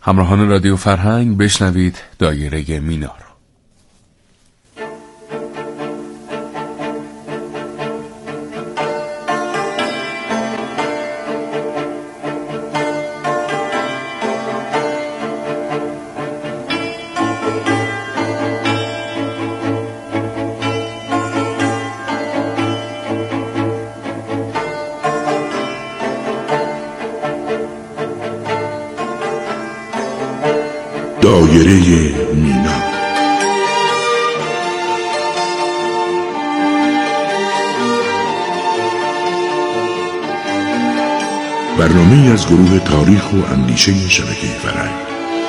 همراهان رادیو فرهنگ بشنوید دایره مینا رو. دایره مینا، برنامه‌ای از گروه تاریخ و اندیشه شبکه فرهنگ.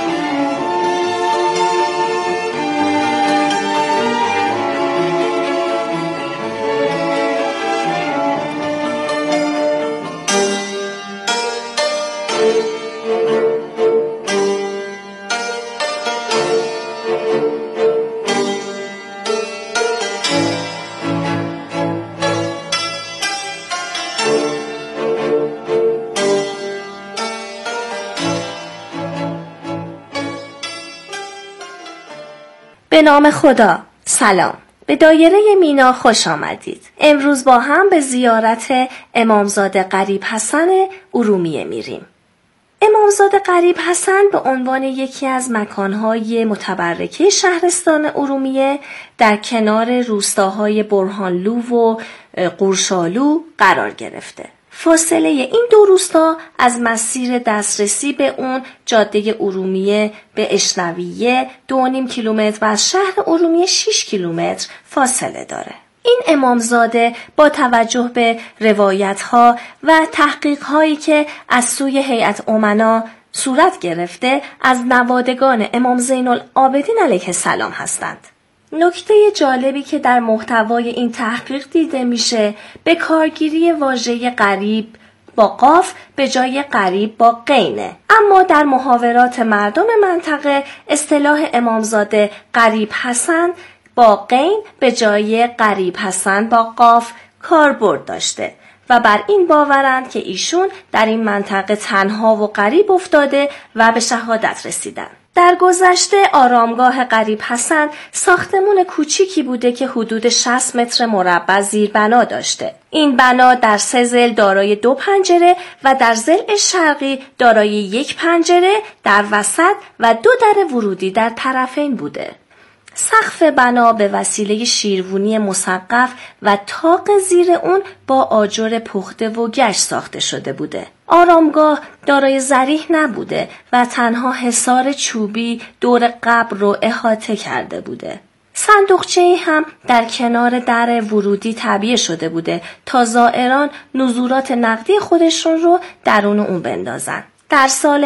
به نام خدا. سلام، به دایره مینا خوش آمدید. امروز با هم به زیارت امامزاده قریب حسن ارومیه میریم. امامزاده قریب حسن به عنوان یکی از مکانهای متبرکه شهرستان ارومیه در کنار روستاهای برهانلو و قورشالو قرار گرفته. فاصله این دو روستا از مسیر دسترسی به اون جاده ارومیه به اشنویه 2.5 کیلومتر و از شهر ارومیه 6 کیلومتر فاصله داره. این امامزاده با توجه به روایت‌ها و تحقیق‌هایی که از سوی هیئت امنا صورت گرفته از نوادگان امام زین العابدین علیه السلام هستند. نکته جالبی که در محتوای این تحقیق دیده میشه به کارگیری واژه قریب با قاف به جای قریب با قینه، اما در محاورات مردم منطقه اصطلاح امامزاده قریب حسن با قین به جای قریب حسن با قاف کاربرد داشته و بر این باورند که ایشون در این منطقه تنها و غریب افتاده و به شهادت رسیدن. در گذشته آرامگاه قریب حسن ساختمون کوچیکی بوده که حدود 60 متر مربع زیربنا داشته. این بنا در 3 ضلع دارای 2 پنجره و در ضلع شرقی دارای 1 پنجره در وسط و 2 در ورودی در طرفین بوده. سقف بنا به وسیله شیروانی مسقف و طاق زیر اون با آجر پخته و گچ ساخته شده بوده. آرامگاه دارای ذریح نبوده و تنها حصار چوبی دور قبر رو احاطه کرده بوده. صندوقچه‌ای هم در کنار در ورودی تعبیه شده بوده تا زائران نزولات نقدی خودشون رو درون اون بندازن. در سال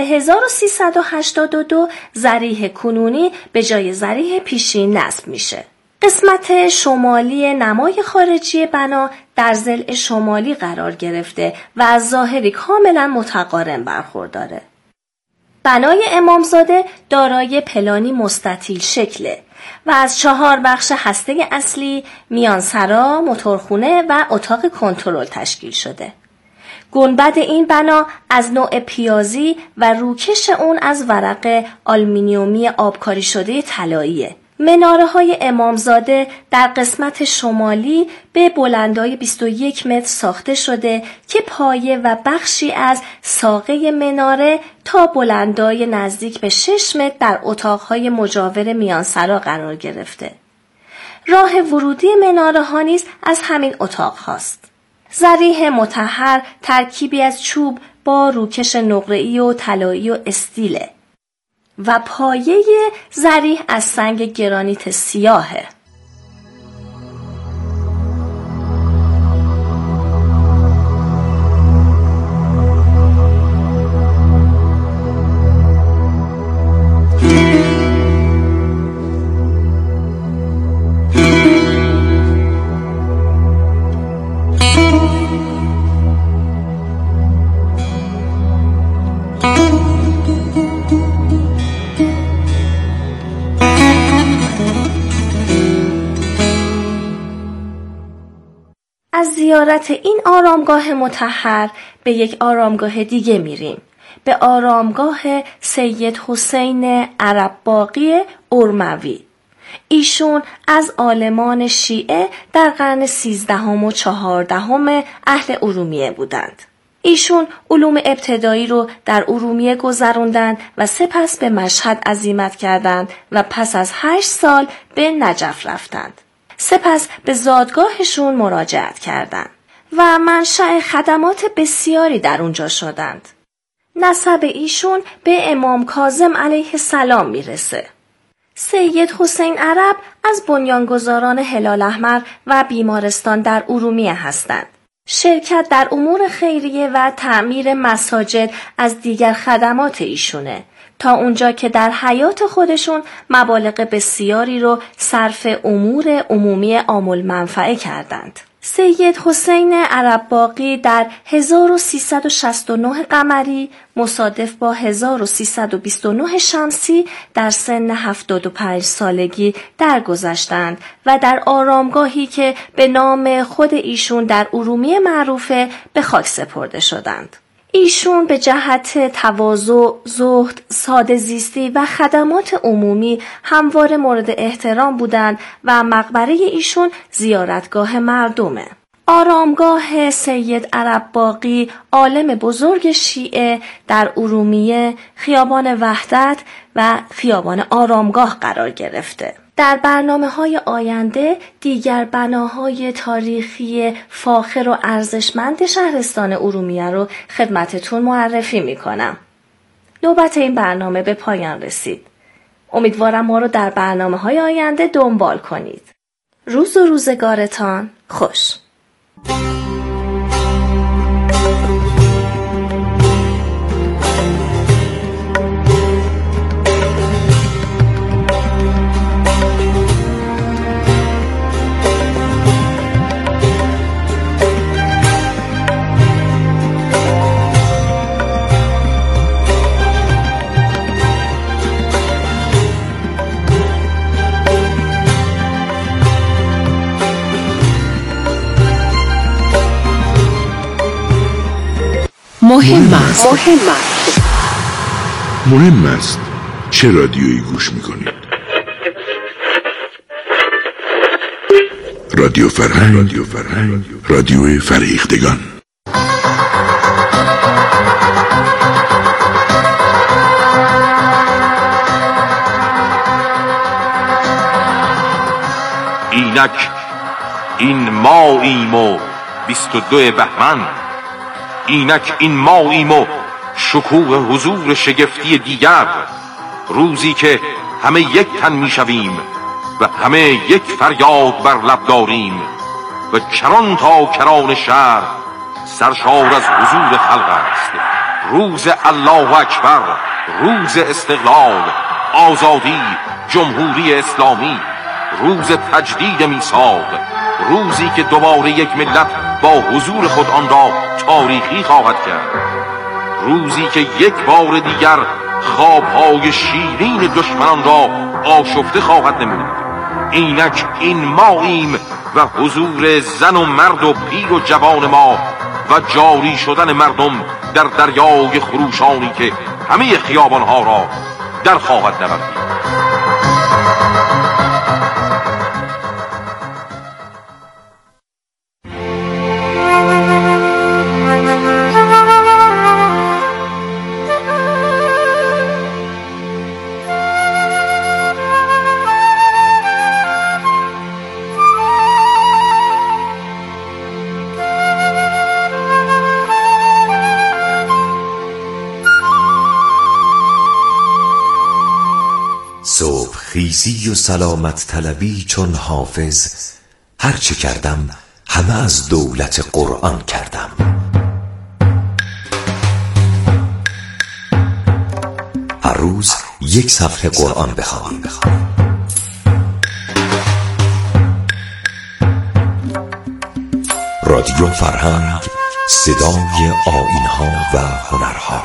1382 ذریح کنونی به جای ذریح پیشین نصب میشه. قسمت شمالی نمای خارجی بنا در ضلع شمالی قرار گرفته و از ظاهری کاملا متقارن برخورداره. بنای امامزاده دارای پلانی مستطیل شکله و از 4 بخش هسته اصلی، میانسرا، موتورخونه و اتاق کنترل تشکیل شده. گنبد این بنا از نوع پیازی و روکش اون از ورق آلومینیومی آبکاری شده طلاییه. مناره‌های امامزاده در قسمت شمالی به بلندای 21 متر ساخته شده که پایه و بخشی از ساقه مناره تا بلندای نزدیک به 6 متر در اتاقهای مجاور میانسرا قرار گرفته. راه ورودی مناره‌ها نیز از همین اتاق هاست. ذریح مطهر ترکیبی از چوب با روکش نقره‌ای و طلایی و استیله و پایه ذریح از سنگ گرانیت سیاهه. از زیارت این آرامگاه مطهر به یک آرامگاه دیگه میریم، به آرامگاه سید حسین عرب باقی ارموی. ایشون از عالمان شیعه در قرن 13 و 14 اهل ارومیه بودند. ایشون علوم ابتدایی رو در ارومیه گذروندند و سپس به مشهد عزیمت کردند و پس از 8 سال به نجف رفتند. سپس به زادگاهشون مراجعت کردند و منشأ خدمات بسیاری در اونجا شدند. نسب ایشون به امام کاظم علیه السلام میرسه. سید حسین عرب از بنیانگذاران هلال احمر و بیمارستان در ارومیه هستند. شرکت در امور خیریه و تعمیر مساجد از دیگر خدمات ایشونه، تا اونجا که در حیات خودشون مبالغ بسیاری رو صرف امور عمومی عام المنفعه کردند. سید حسین عرب باقی در 1369 قمری مصادف با 1329 شمسی در سن 75 سالگی درگذشتند و در آرامگاهی که به نام خود ایشون در ارومیه معروفه به خاک سپرده شدند. ایشون به جهت تواضع، زهد، ساده زیستی و خدمات عمومی همواره مورد احترام بودند و مقبره ایشون زیارتگاه مردمه. آرامگاه سید عرب باقی عالم بزرگ شیعه در ارومیه خیابان وحدت و خیابان آرامگاه قرار گرفته. در برنامه‌های آینده دیگر بناهای تاریخی فاخر و ارزشمند شهرستان ارومیه رو خدمتتون معرفی می‌کنم. نوبت این برنامه به پایان رسید. امیدوارم ما رو در برنامه‌های آینده دنبال کنید. روز و روزگارتان خوش. مهم است چه رادیویی گوش میکنید. رادیو فرهنگ، رادیو فرهیختگان. اینک این ماییم و 22 بهمن، اینک این ماییم و شکوه حضور شگفتی دیگر، روزی که همه یک تن میشویم و همه یک فریاد بر لب داریم و کران تا کران شهر سرشار از حضور خلق است. روز الله اکبر، روز استقلال، آزادی، جمهوری اسلامی، روز تجدید میثاق، روزی که دوباره یک ملت با حضور خود آن را تاریخی خواهد کرد، روزی که یک بار دیگر خوابهای شیرین دشمنان را آشفته خواهد نمود. اینک این ماییم و حضور زن و مرد و پیر و جوان ما و جاری شدن مردم در دریای خروشانی که همه خیابانها را در خواهد نورد. صبح خیزی و سلامت طلبی چون حافظ، هرچه کردم همه از دولت قرآن کردم. هر روز یک صفحه قرآن بخوانیم. رادیو فرهنگ، صدای آیین‌ها و هنرها.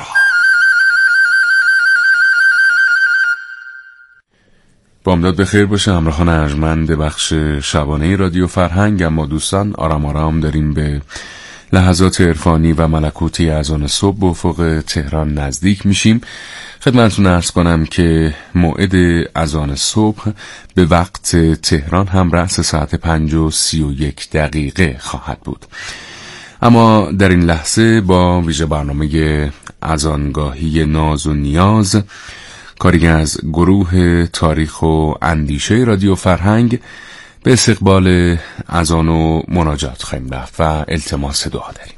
بامداد بخیر باشه همراهان ارجمند بخش شبانه رادیو فرهنگ. اما دوستان آرام داریم به لحظات عرفانی و ملکوتی از آن صبح به افق تهران نزدیک میشیم. خدمتتون عرض کنم که موعد اذان صبح به وقت تهران هم رأس ساعت 5:31 خواهد بود. اما در این لحظه با ویژه برنامه اذانگاهی ناز و نیاز، کاری از گروه تاریخ و اندیشه رادیو فرهنگ، به استقبال اذان و مناجات خواهیم رفت و التماس دعا داریم.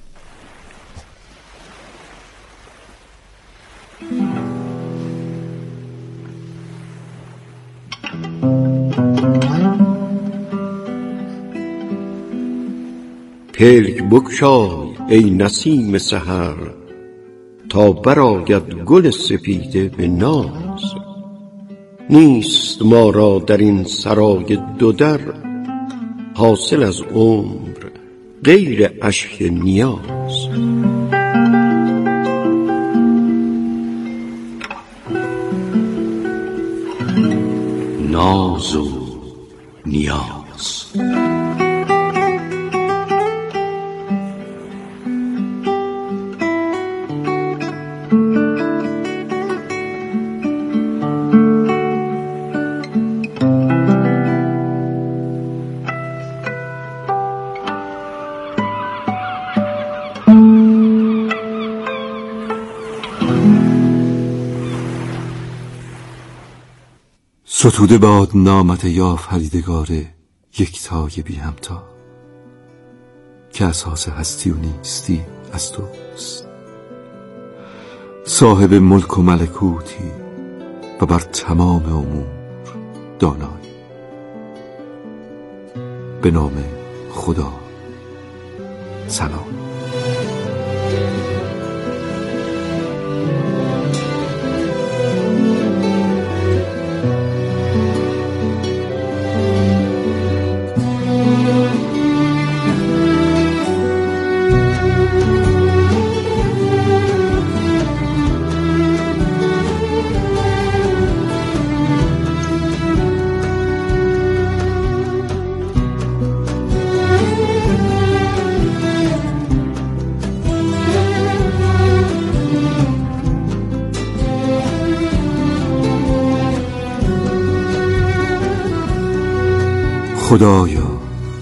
پلک بگشای ای نسیم سحر، تا برآید گل سپیده به ناز. نیست ما را در این سرای دو در، حاصل از عمر غیر اشک نیاز. ناز و نیاز. ستوده باد نامت یا فریدگار یکتای بی همتا، که اساس هستی و نیستی از توست. صاحب ملک و ملکوتی و بر تمام امور دانایی. به نام خدا سلام. خدایا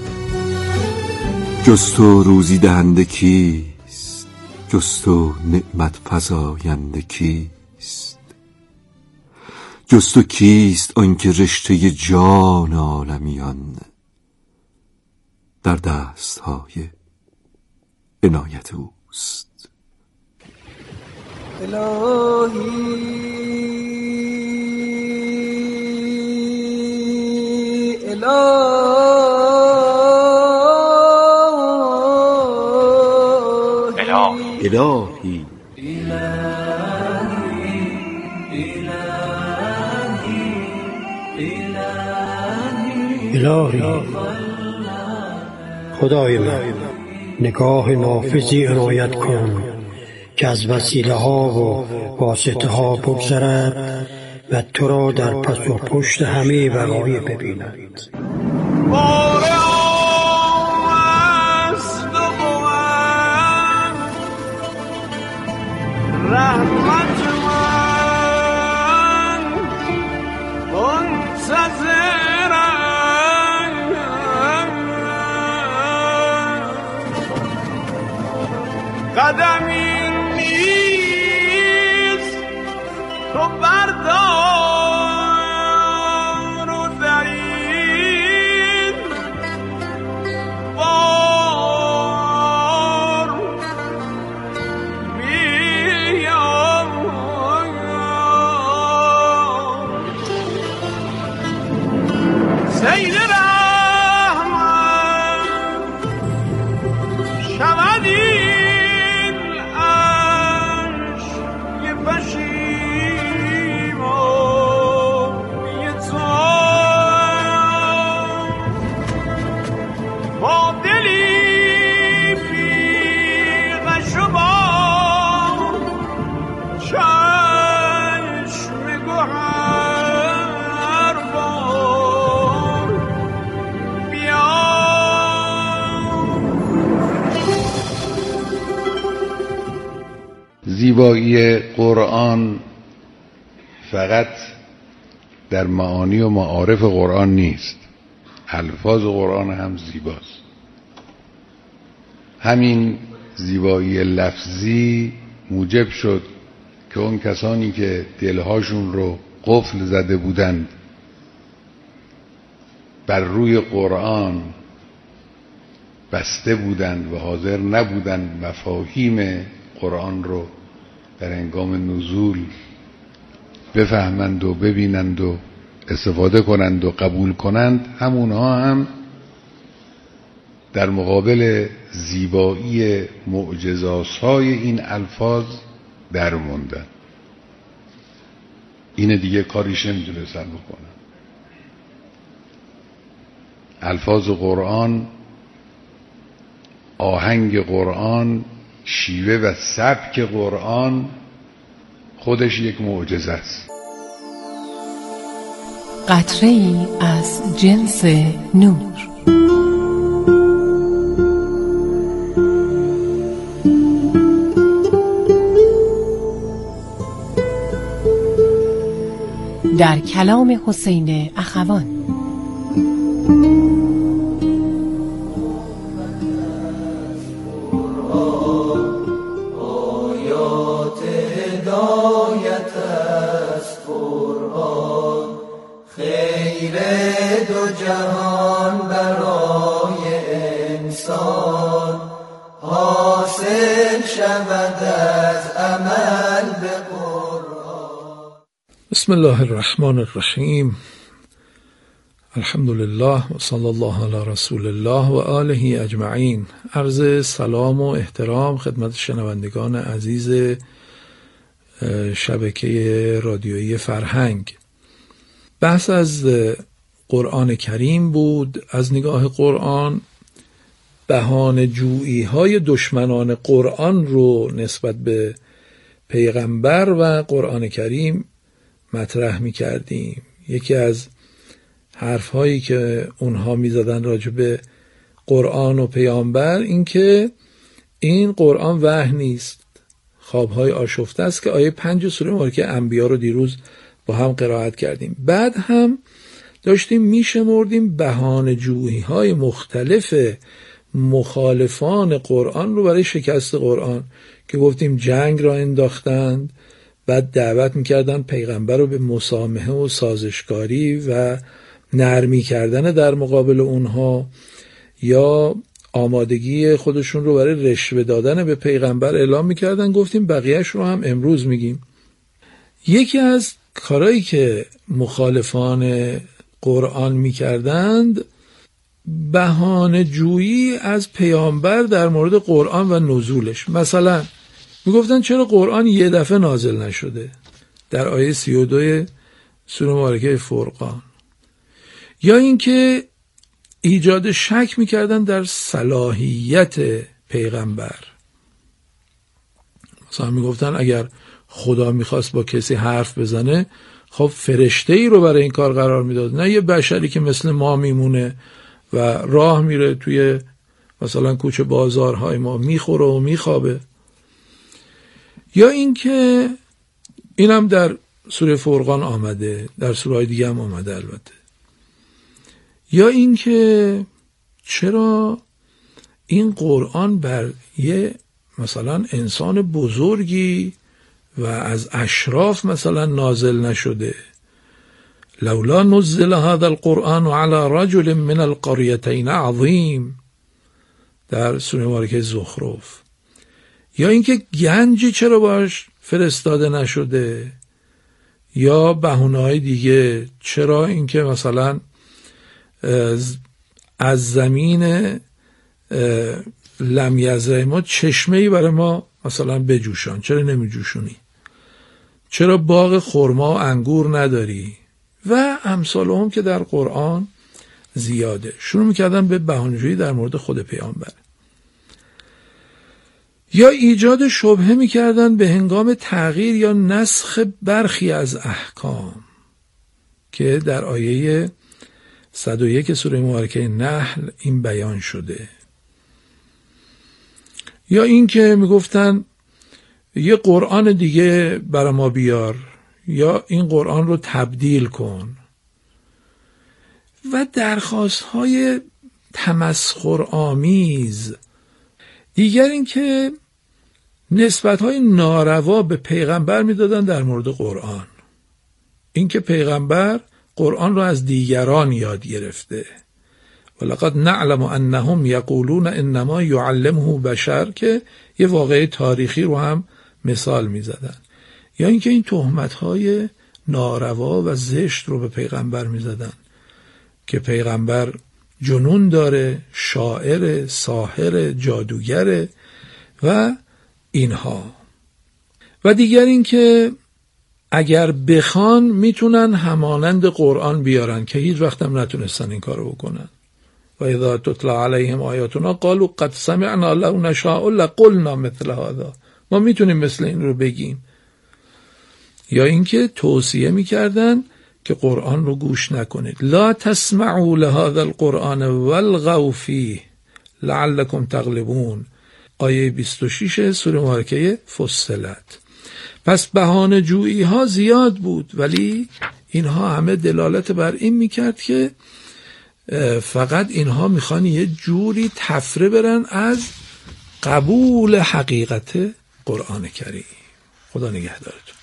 جز تو روزی دهنده کیست؟ جز تو نعمت فزاینده کیست؟ جز تو کیست آنکه رشته جان عالمیان در دستهای عنایت اوست؟ الهی خدای من، نگاه نافذی عنایت کن که از وسیله ها و واسطه ها بگذرد و تو را در پس و پشت همه وقایع ببیند. رحمت من منتظرم، قدمی نیست تو بردار و در این بار سید رحمت شود این عشق پشید زیبایی قرآن فقط در معانی و معارف قرآن نیست، الفاظ قرآن هم زیباست. همین زیبایی لفظی موجب شد که اون کسانی که دلهاشون رو قفل زده بودند بر روی قرآن، بسته بودند و حاضر نبودند مفاهیم قرآن رو در هنگام نزول بفهمند و ببینند و استفاده کنند و قبول کنند، همونها هم در مقابل زیبایی معجزات‌های این الفاظ در موندن. این دیگه کاریش نمیتونستن بکنن. الفاظ قرآن، آهنگ قرآن، شیوه و سبک قرآن خودش یک معجزه است. قطره‌ای از جنس نور. در کلام حسین اخوان. آیات هدایت است قرآن، خیر دو جهان برای انسان، حاصل شود از عمل به قرآن. بسم الله الرحمن الرحیم. الحمد لله و صلی الله علی رسول الله و آله اجمعین. عرض سلام و احترام خدمت شنوندگان عزیز شبکه رادیویی فرهنگ. بحث از قرآن کریم بود. از نگاه قرآن بهانه جویی های دشمنان قرآن رو نسبت به پیغمبر و قرآن کریم مطرح می کردیم. یکی از حرف هایی که اونها می زدن راجع به قرآن و پیامبر این که این قرآن وحی نیست، خوابهای آشفته است، که آیه 5 سوره مبارکه انبیا رو دیروز با هم قرائت کردیم. بعد هم داشتیم می شمردیم بهانه جویی های مختلف مخالفان قرآن رو برای شکست قرآن، که گفتیم جنگ را انداختند، بعد دعوت میکردن پیغمبر رو به مسامحه و سازشکاری و نرمی کردن در مقابل اونها، یا آمادگی خودشون رو برای رشوه دادن به پیغمبر اعلام میکردن. گفتیم بقیهش رو هم امروز میگیم. یکی از کارهایی که مخالفان قرآن میکردند بهانه جویی از پیامبر در مورد قرآن و نزولش. مثلا میگفتن چرا قرآن یه دفعه نازل نشده در آیه 32 سوره مبارکه فرقان، یا اینکه ایجاد شک میکردن در صلاحیت پیغمبر. مثلا میگفتن اگر خدا میخواست با کسی حرف بزنه، خب فرشته ای رو برای این کار قرار میداد، نه یه بشری که مثل ما میمونه و راه میره توی مثلا کوچه بازارهای ما، میخوره و میخوابه. یا اینکه اینم در سوره فرقان آمده، در سوره‌های دیگه هم آمده البته. یا اینکه چرا این قرآن بر یه مثلا انسان بزرگی و از اشراف مثلا نازل نشده؟ لولا نزل هذا القرآن على رجل من القريتين عظیم در سوره مبارکه زخرف. یا اینکه گنجی چرا باش فرستاده نشده؟ یا بهونه‌های دیگه، چرا اینکه مثلا از زمین لم یزرع ما چشمه‌ای برای ما مثلا بجوشان، چرا نمیجوشونی؟ چرا باغ خرما و انگور نداری؟ و امثال هم که در قرآن زیاده. شروع میکردن به بهانه‌جویی در مورد خود پیامبر. یا ایجاد شبهه میکردن به هنگام تغییر یا نسخ برخی از احکام، که در آیه 101 سوره مبارکه نحل این بیان شده. یا این که میگفتن یه قرآن دیگه برای ما بیار یا این قرآن رو تبدیل کن و درخواست های تمسخرآمیز. دیگر این که نسبت های ناروا به پیغمبر میدادن در مورد قرآن، این که پیغمبر قرآن رو از دیگران یاد گرفته. ولقد نعلم انهم یقولون انما یعلمه بشر، که یه واقعه تاریخی رو هم مثال میزدن. یا اینکه این تهمت‌های ناروا و زشت رو به پیغمبر میزدن که پیغمبر جنون داره، شاعر، ساحر، جادوگر و اینها. و دیگر این که اگر بخوان میتونن همانند قرآن بیارن که هیچ وقت هم نتونستن این کارو بکنن. و اذا تتلا علیهم آیاتنا قالوا قد سمعنا لو نشاء لقلنا مثل هذا، ما میتونیم مثل این رو بگیم. یا اینکه توصیه میکردن که قرآن رو گوش نکنید. لا تسمعوا لهذا القرآن والغوا فیه لعلکم تغلبون، آیه 26 سوره مبارکه فصلت. پس بهانه جویی ها زیاد بود، ولی اینها همه دلالت بر این میکرد که فقط اینها میخوان یه جوری تفره برن از قبول حقیقت قرآن کریم. خدا نگهدارتون.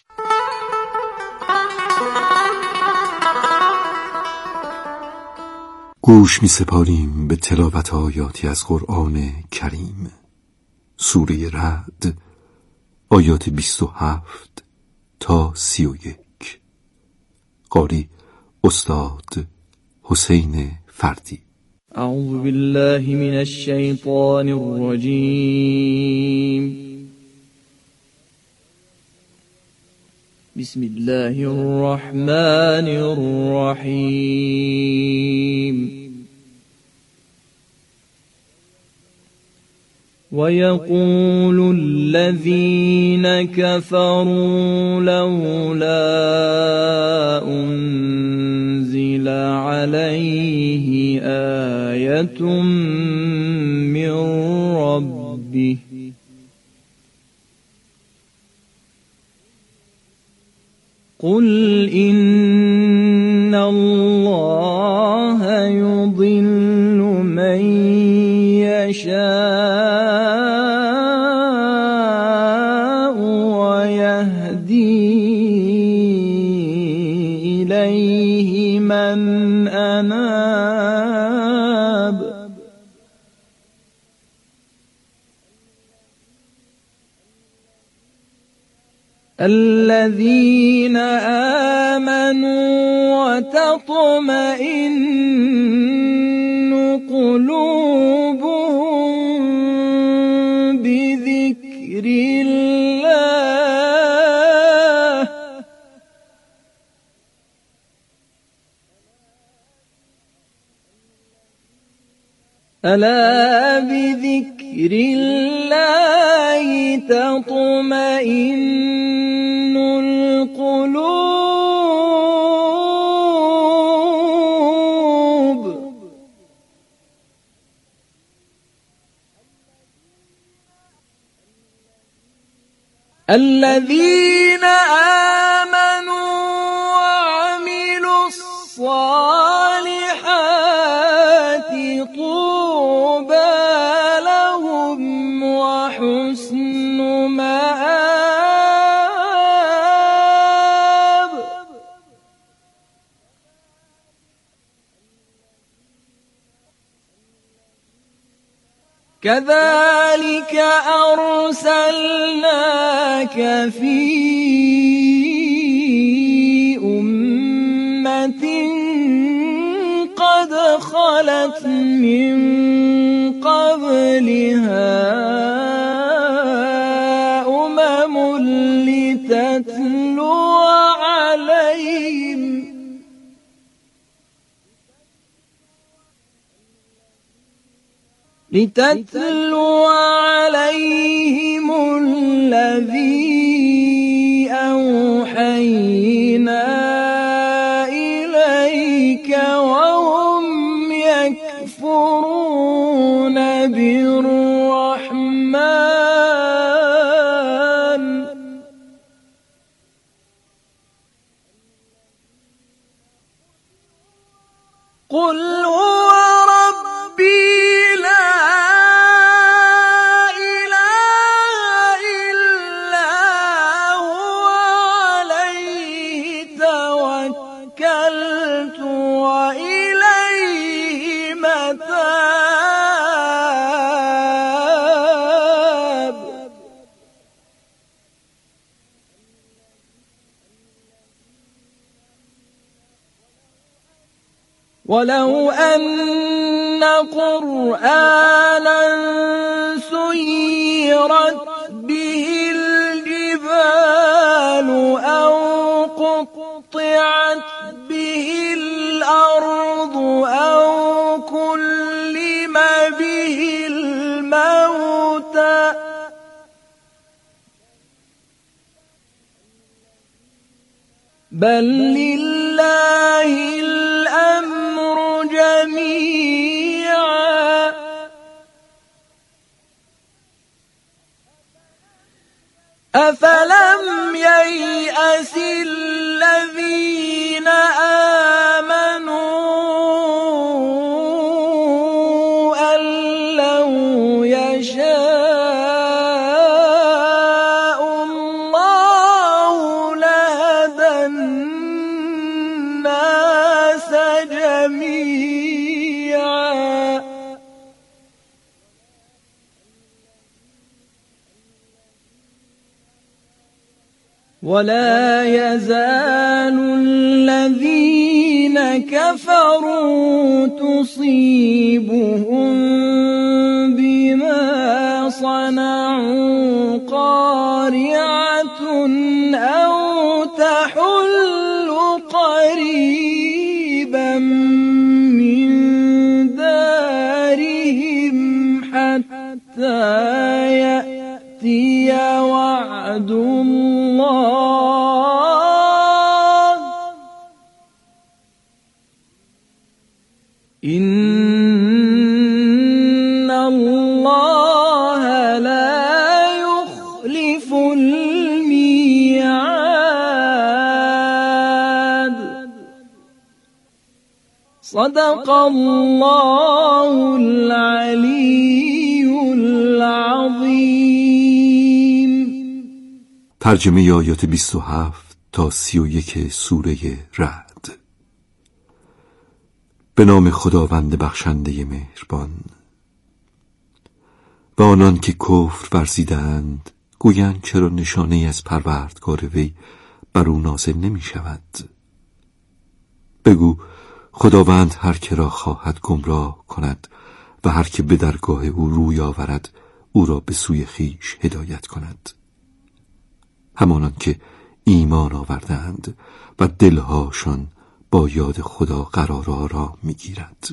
گوش می سپاریم به تلاوت آیاتی از قرآن کریم. سوره رعد، آیات 27 تا 31. قاری استاد حسین فردی. اعوذ بالله من الشیطان الرجیم. بسم الله الرحمن الرحیم. ويقول الذين كفروا لولا أنزل عليه آية من ربه قل إن الله يضل من يشاء ويهدي إليه من أناب الذين آمنوا وتطمئن قلوبهم بذكر الله ألا بذكر الله تطمئن القلوب الذين آمنوا وعملوا الصالحات طوبى لهم وحسن مآب كذلك أرسلناك في أمة قد خلت من قبلها أمم لتتلو عليهم الذي أوحينا إليك وهم يكفرون بالرحمن قل هو ربي لا إله إلا هو عليه توكلت وإليه متاب. ولو أن قرآنا سيرت به الجبال أو قطعت به الأرض أو كلم به الموتى بل لله الأمر جميعا أفلم ييأس الذين آمنوا أن لو يشاء الله لهدى الناس جميعا ولا يزال الذين كفروا تصيبهم بما صنعوا قارعة أو تحل قريبا من دارهم حتى يأتي وعد الله إن الله لا يخلف الميعاد. صدق الله العلي العظيم. ترجمه آیات 27 تا 31 سوره رعد. به نام خداوند بخشنده مهربان. و آنان که کفر ورزیدند گویند چرا نشانه از پروردگار وی بر او نازل نمی شود. بگو خداوند هر که را خواهد گمراه کند و هر که به درگاه او روی آورد او را به سوی خویش هدایت کند. همانان که ایمان آوردند و دلهاشان با یاد خدا قرار آرام می‌گیرد.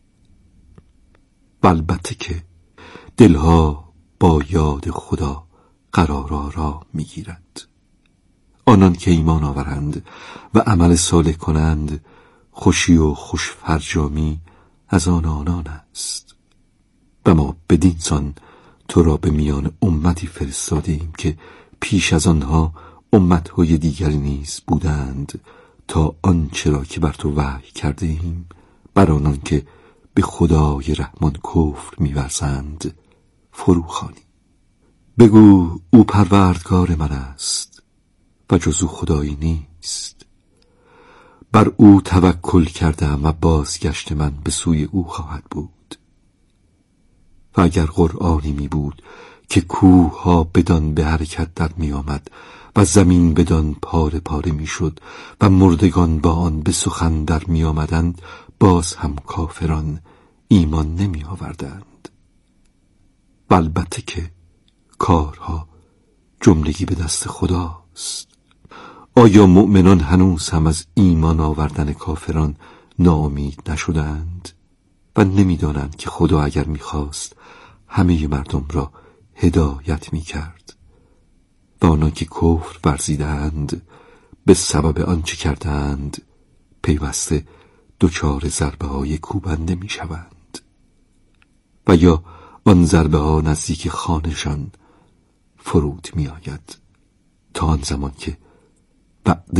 و البته که دلها با یاد خدا قرار آرام می‌گیرد. آنان که ایمان آورند و عمل صالح کنند خوشی و خوشفرجامی از آنان است. و ما بدین سان تو را به میان امتی فرستادیم که پیش از آنها امت‌های دیگری نیز بودند تا آنچه را که بر تو وحی کرده ایم بر آنان که به خدای رحمان کفر می‌ورزند فروخوانی. بگو او پروردگار من است و جز او خدایی نیست. بر او توکل کردم و بازگشت من به سوی او خواهد بود. و اگر قرآنی می بود که کوه ها بدان به حرکت در می آمد و زمین بدان پاره پاره می شد و مردگان با آن به سخن در می آمدند باز هم کافران ایمان نمی آوردند. و البته که کارها جملگی به دست خداست. آیا مؤمنان هنوز هم از ایمان آوردن کافران ناامید نشدند و نمی‌دانند که خدا اگر می‌خواست همه مردم را هدایت می‌کرد و آنان که کفر ورزیدند به سبب آنچه کردند پیوسته دچار ضربه‌های کوبنده می‌شوند و یا آن ضربه‌ها نزدیک خانه‌شان فرود می‌آید تا آن زمان که بعد